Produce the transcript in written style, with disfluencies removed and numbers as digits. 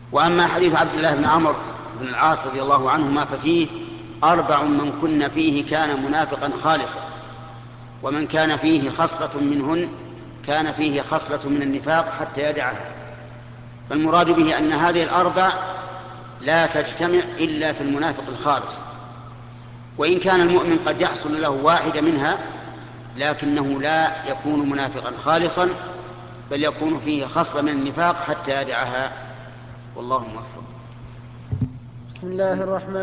وأما حديث عبد الله بن عمرو بن العاص رضي الله عنهما ففيه 4 من كن فيه كان منافقا خالصا، ومن كان فيه خصلة منهن كان فيه خصلة من النفاق حتى يدعها. فالمراد به أن هذه ال4 لا تجتمع إلا في المنافق الخالص، وإن كان المؤمن قد يحصل له واحدة منها لكنه لا يكون منافقا خالصا، بل يكون فيه خصلة من النفاق حتى يدعها. والله موفق. بسم الله الرحمن